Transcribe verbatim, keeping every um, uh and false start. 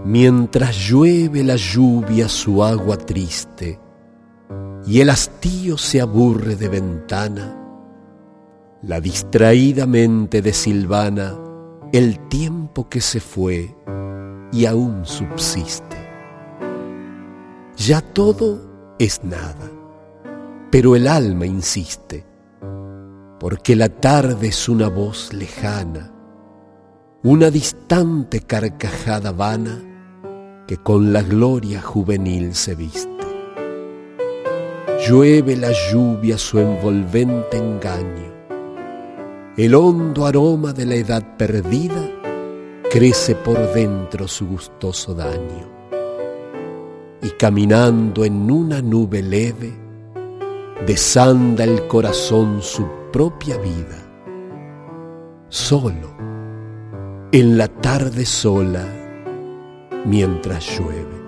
Mientras llueve la lluvia su agua triste y el hastío se aburre de ventana, la distraída mente de Silvana el tiempo que se fue y aún subsiste. Ya todo es nada, pero el alma insiste, porque la tarde es una voz lejana, una distante carcajada vana que con la gloria juvenil se viste. Llueve la lluvia su envolvente engaño, el hondo aroma de la edad perdida crece por dentro su gustoso daño, y caminando en una nube leve, desanda el corazón su propia vida, solo, en la tarde sola, mientras llueve.